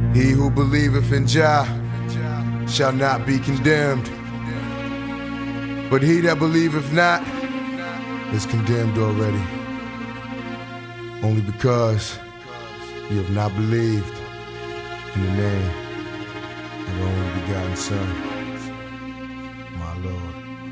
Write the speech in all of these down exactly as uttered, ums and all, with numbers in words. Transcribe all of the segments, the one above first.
He who believeth in Jah shall not be condemned, but he that believeth not is condemned already, only because you have not believed in the name of the only begotten Son, my Lord.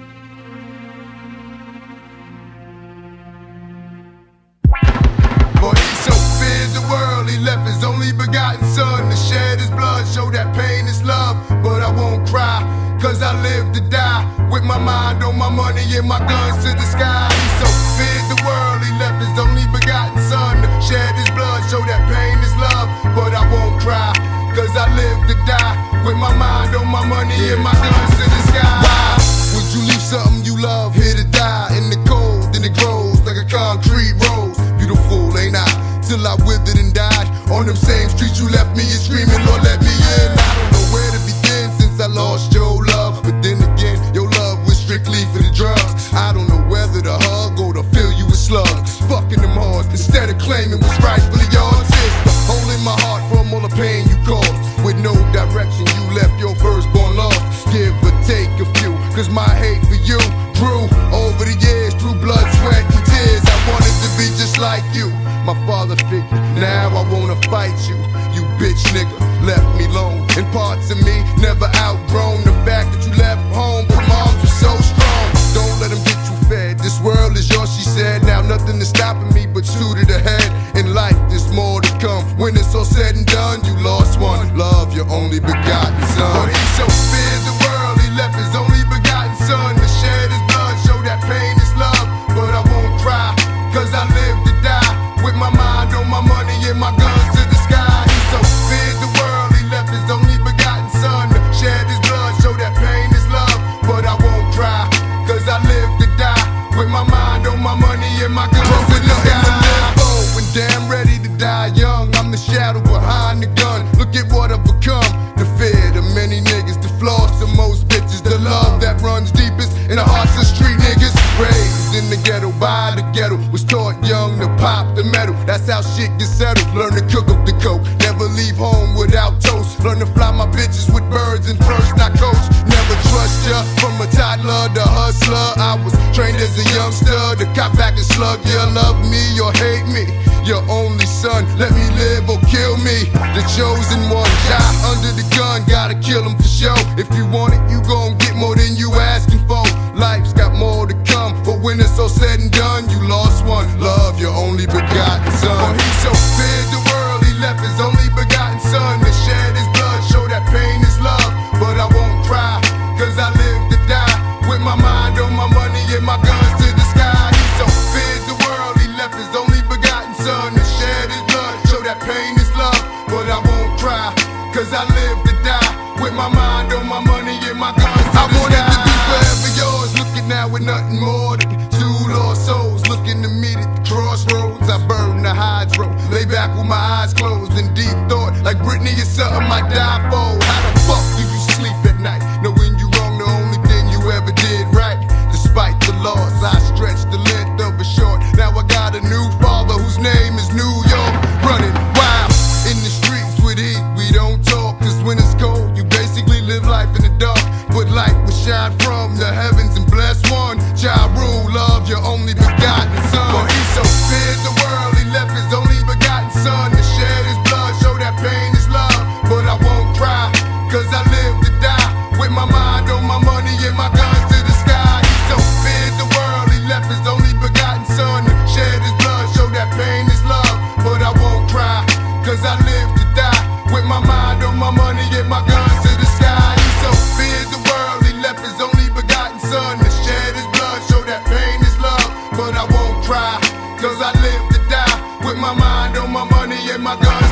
For he so feared the world, he left his only begotten Son to shed his blood, show that pain is love. But I won't cry, cause I live to die, with my mind on my money and my guns to the sky. He so feared the world, he left his only begotten Son to shed his blood, show that pain is love. But I won't cry, cause I live to die, with my mind on my money and my guns to the sky. Why would you leave something you love here to die in the cold? Then it grows like a concrete rose. Beautiful, ain't I? Till I withered and died on them same streets you left me and screaming, Lord, let me in. I don't know where to begin since I lost your love, but then again, your love was strictly for the drugs. I don't know whether to hug or to fill you with slugs, fucking them hard instead of claiming what's rightfully yours. It's holding my heart from all the pain you caused. With no direction, you left your firstborn lost. Give or take a few, cause my hate for you grew over the years through blood, sweat, and tears. I wanted to be just like you, my father figure. Now I wanna fight you, you bitch nigga. Left me alone, and parts of me never outgrown the fact that you left home, but moms were so strong. Don't let them get you fed, this world is yours, she said. Now nothing is stopping me but suited ahead. In life there's more to come, when it's all said and done, you lost one. Love your only begotten Son. But he so feared the world, he left his only begotten Son to shed his blood, show that pain is love. But I won't cry, cause I live to die, with my mind on my money and my guns to the sky. He so feared the world, he left his only begotten Son to shed his blood, show that pain is love. But I won't cry, cause I live to die, with my mind on my money and my guns to the sky. When damn ready to die young, I'm the shadow behind the gun. Look at what I've become, the fear of many niggas, the flaws of most bitches, the love that runs deepest in the hearts of street niggas. Raised in the ghetto by the ghetto, was taught young to pop the metal. That's how shit gets settled. Learn to cook up the coke, never leave home without toast. Learn to fly my bitches with birds and first, not coach. Never trust ya, from a toddler to hustler. I was trained as a youngster to cop back and slug. You love me or hate me, your only son, let me live or kill me. The chosen one, die under the gun, gotta kill him for show. If you want it, you gon' get more than you asking for. Life's got more to come, but when it's all said and done, you lost one. Love your only begotten Son. For he so feared the world, he left his only begotten Son to shed his blood, show that pain is love. But I won't cry, cause I live to die, with my mind on my money and my guns to the sky. He so feared the world, he left his only begotten Son to shed his blood, show that pain is love. But I won't cry, cause I live to die, with my mind on my money and my guns to I the wanted sky. To be forever yours, looking now with nothing more than two lost souls, looking to meet at the crossroads. I burn the hydro, lay back with my eyes closed in deep thought, like Britney is something I die for. How the fuck do you sleep at night, knowing you wrong the only thing you ever did right? Despite the loss, I stretched the length of a short. Now I got a new father whose name is New York. Running wild in the streets with heat, we don't talk, cause when it's cold, you basically live life in the dark. But light will shine from the heavens and bless one. Child rule, love your only begotten Son. For he so feared the world, he left his only begotten Son to shed his blood, show that pain is love. But I won't cry, cause I live to die, with my mind on my money and my guns to the sky. He so feared the world, he left his only begotten Son to shed his blood, show that pain is love. But I won't cry, cause I live to die, with my mind on my money and my guns to the sky. He so feared the world, he left his only begotten Son to shed his blood, show that pain is love. But I won't cry, cause I live to die, with my mind on my money and my guns